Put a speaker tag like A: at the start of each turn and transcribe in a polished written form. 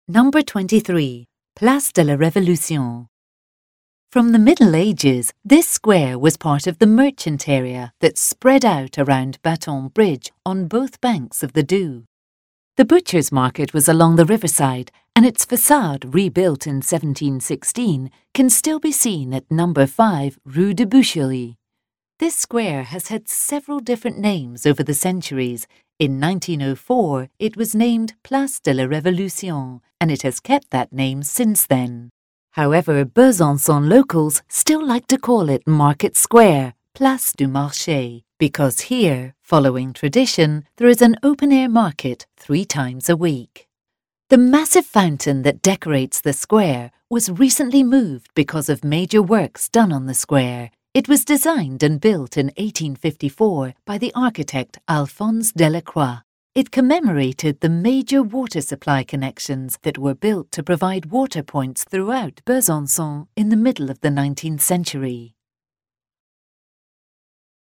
A: Number 23. Place de la Révolution. From the Middle Ages, this square was part of the merchant area that spread out around Baton Bridge on both banks of the Doubs. The butcher's market was along the riverside, and its facade, rebuilt in 1716, can still be seen at number 5 Rue de Boucherie. This square has had several different names over the centuries. In 1904, it was named Place de la Révolution, and it has kept that name since then. However, Besançon locals still like to call it Market Square, Place du Marché, because here, following tradition, there is an open-air market 3 times a week. The massive fountain that decorates the square was recently moved because of major works done on the square. It was designed and built in 1854 by the architect Alphonse Delacroix. It commemorated the major water supply connections that were built to provide water points throughout Besançon in the middle of the 19th century.